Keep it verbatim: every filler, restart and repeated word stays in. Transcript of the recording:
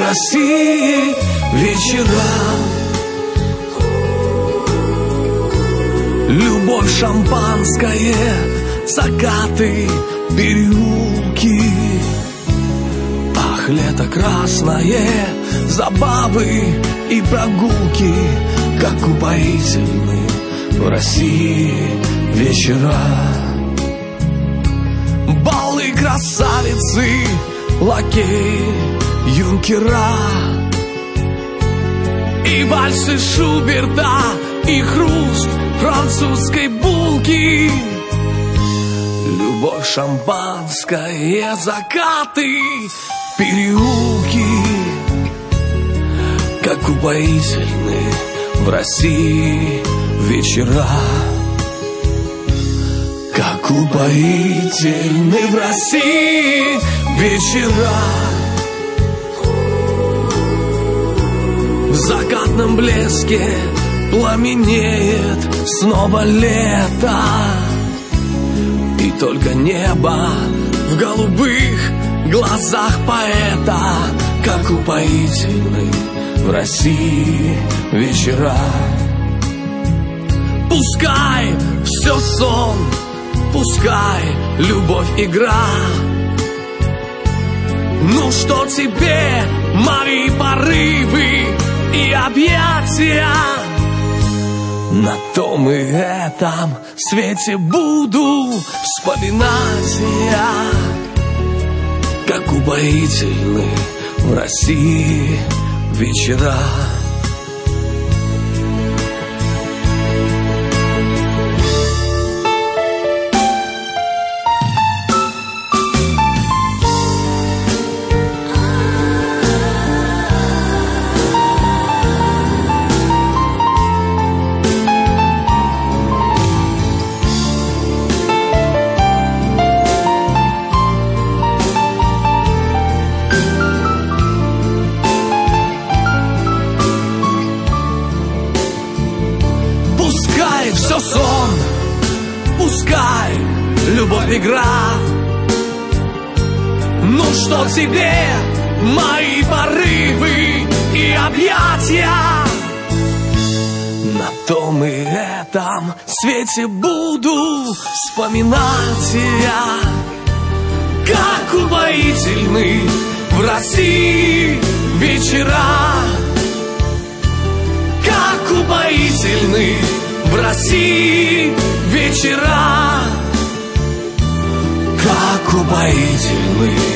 России вечера. Любовь, шампанское, закаты, переулки. Ах, лето красное, забавы и прогулки, как упоительны в России вечера. Балы, красавицы, лакеи, юнкера, и вальсы Шуберта, и хруст французской булки. Любовь, шампанское, закаты, переулки, как упоительны в России вечера. Как упоительны в России вечера. В закатном блеске пламенеет снова лето, и только небо в голубых глазах поэта. Как упоительны в России вечера. Пускай все сон, пускай любовь игра. Ну что тебе мои порывы и объятия? На том и этом свете буду вспоминать я. Как упоительны в России вечера. Все сон, пускай любовь игра. Ну что тебе мои порывы и объятия? На том и этом свете буду вспоминать я. Как упоительны в России вечера. Как упоительны в России вечера. Как упоительны